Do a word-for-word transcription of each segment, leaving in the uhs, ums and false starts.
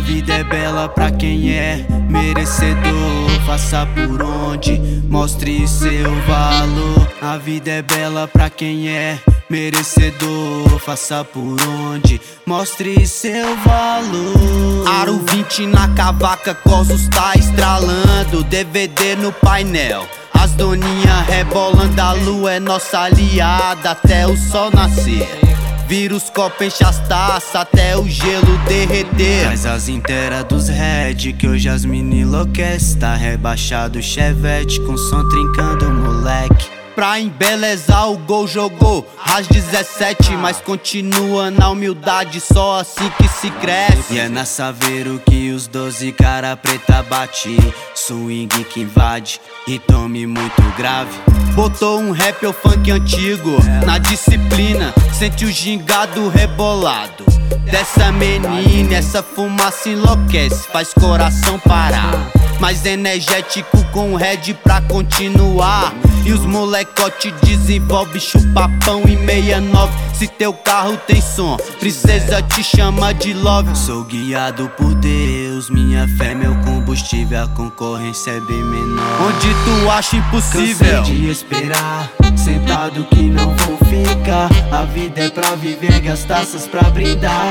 vida é bela pra quem é merecedor. Faça por onde, mostre seu valor. A vida é bela pra quem é merecedor. Faça por onde, mostre seu valor. Aro vinte na cavaca, Cosos tá estralando. D V D no painel, as doninha rebolando. A lua é nossa aliada até o sol nascer. Vira os copos, enche as taças até o gelo derreter. Traz as inteiras dos Red, que hoje as mini enlouquece. Tá rebaixado o Chevette com som trincando, moleque. Pra embelezar o gol jogou às dezessete, mas continua na humildade, só assim que se cresce. E é na Saveiro que os doze cara preta bate. Swing que invade e tome muito grave. Botou um rap ou funk antigo na disciplina, sente o gingado rebolado dessa menina. Essa fumaça enlouquece, faz coração parar. Mais energético com Red pra continuar. E os molecote desenvolve chupapão em sessenta e nove. Se teu carro tem som, princesa te chama de love. Sou guiado por Deus, minha fé é meu combustível. A concorrência é bem menor. Onde tu acha impossível? Cansei de esperar, sentado que não vou ficar. A vida é pra viver, gastaças pra brindar.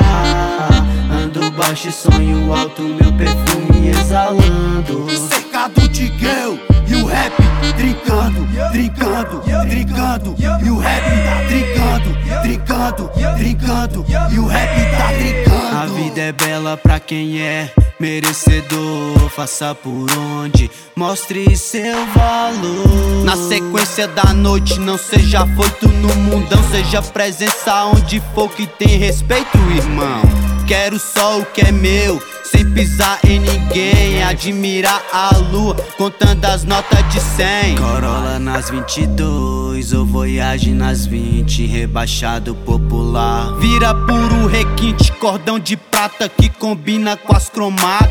Ando baixo e sonho alto, meu perfume exalando. Cercado de girl e o rap trincando, trincando, trincando. E o rap tá trincando, trincando, trincando. E o rap tá trincando. A vida é bela pra quem é merecedor. Faça por onde, mostre seu valor. Na sequência da noite, não seja foito no mundão. Seja presença onde for que tem respeito, irmão. Quero só o que é meu, sem pisar em ninguém. Admirar a lua, contando as notas de cem. Corolla nas vinte e dois, ou Voyage nas vinte. Rebaixado popular, vira puro requinte. Cordão de prata que combina com as cromadas.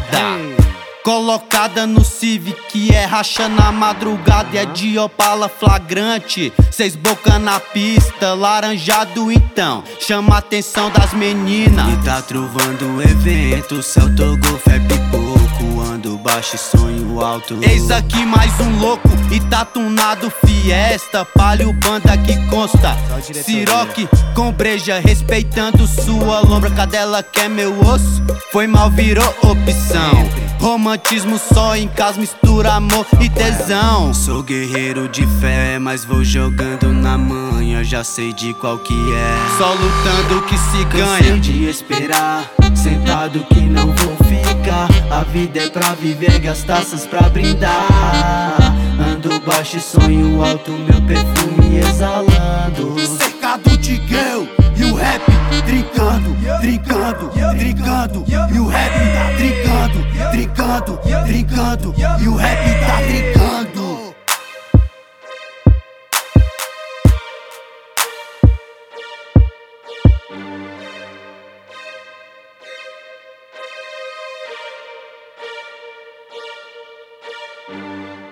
Colocada no Civic, que é racha na madrugada. E é de Opala flagrante, seis boca na pista. Laranjado então, chama a atenção das meninas. E tá trovando o evento, Celto Golf é pipoco. Ando baixo e sonho alto. Eis aqui mais um louco, e tá tunado Fiesta. Palio banda que consta, Ciroc com breja, respeitando sua lombra. Cadela quer meu osso, foi mal, virou opção. Romantismo só em casa, mistura amor e tesão. Sou guerreiro de fé, mas vou jogando na manha. Já sei de qual que é, só lutando que se ganha. Cansei de esperar, sentado que não vou ficar. A vida é pra viver, gastaças pra brindar. Ando baixo e sonho alto, meu perfume exalando. Cercado de girl e o rap trincando, trincando, trincando. E o rap tá trincando, trincando, trincando. E o rap tá trincando. Música